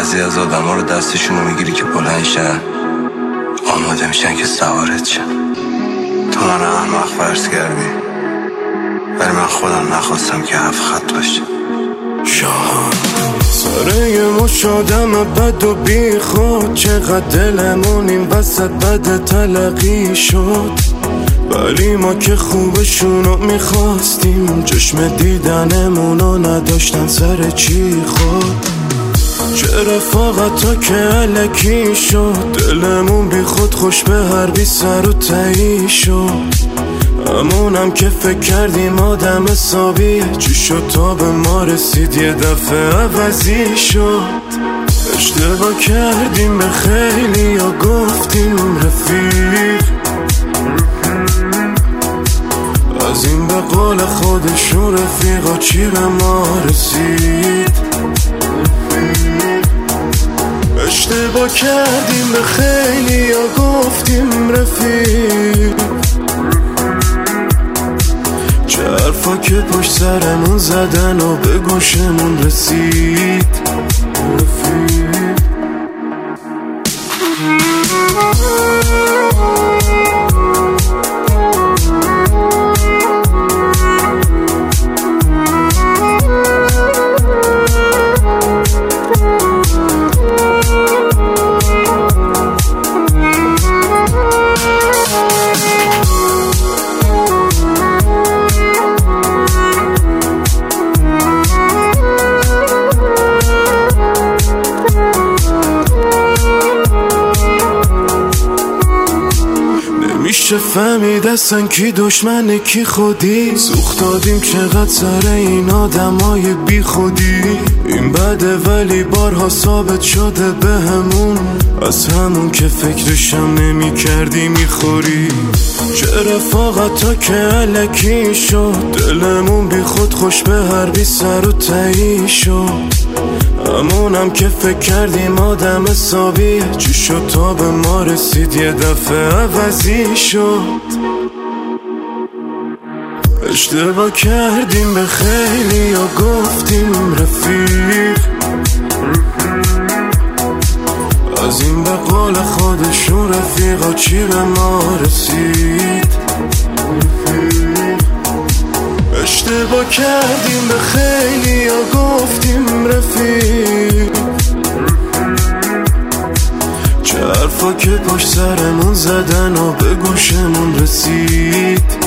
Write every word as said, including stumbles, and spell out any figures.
بعضی از آدم ها رو دستشون رو میگیری که بلندشن، آماده میشن که سوارت شن. تو من احمق فرض کردی، ولی من خودم نخواستم که هفت خط باشه. شاهان سر یه مش آدم بد و بی خود، چقدر دلمون این وسط بد تلقی شد، ولی ما که خوبشونو میخواستیم، چشم دیدنمونو نداشتن سر چی خود. چه رفاقتا که علکی شد، دلمون بی خود خوش به هر بی سر و تایی شد. همونم که فکر کردیم آدم حسابیه، چی شد تا به ما رسید یه دفعه عوضی شد. اشتباه کردیم به خیلی یا گفتیم رفیق، از این به قول خودشون رفیقا چی به ما رسید. اشتباه کردیم به خیلی یا گفتیم رفیق، چه حرفا که پشت سرمون زدن و به گوشمون رسید. رفیق میشه فهمید اصلا کی دشمنه کی خودی، سوخت دادیم چقدر سر این آدمای بی خودی. این بده ولی بارها ثابت شده به همون، از همون که فکرشم نمی کردی میخوری. چه رفاقتا که علکی شد، دلمون بی خود خوش به هر بی سر و تایی شد. همونم که فکر کردیم آدم حسابیه، چی شد تا به ما رسید یه دفعه عوضی شد. اشتباه کردیم به خیلی یا گفتیم رفیق، از این به قول خودشون رفیقا چی به ما رسید. اشتباه کردیم به خیلی یا گفتیم رفیق، چه حرفا که پشت سرمون زدن و به گوشمون رسید.